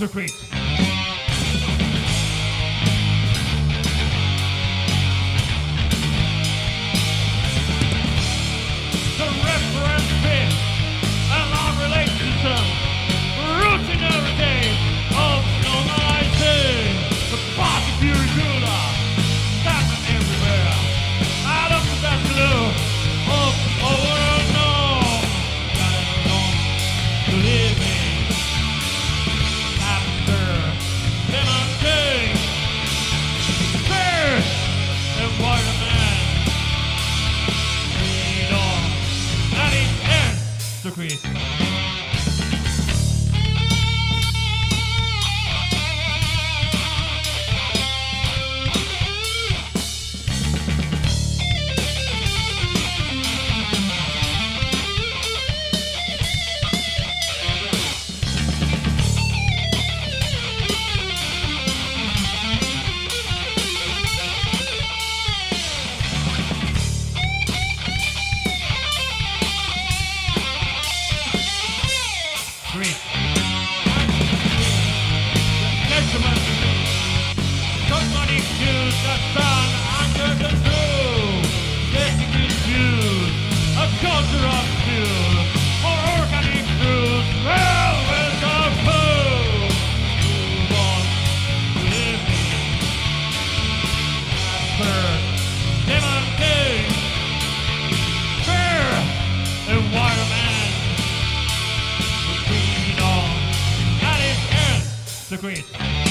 secret. The reference fit and long relationship, roots in every day of normalizing. The party fury cooler, standing everywhere. I love the best blue of a world known. Gotta know to live in. After them I take first and white man. Freedom, that is end secret. Somebody choose the sun under the blue. Getting confused, a culture of food, or organic fruit. Well, with the food. Move on, living. First, demonstrate. Fair and wild man. Freedom, that is end secret.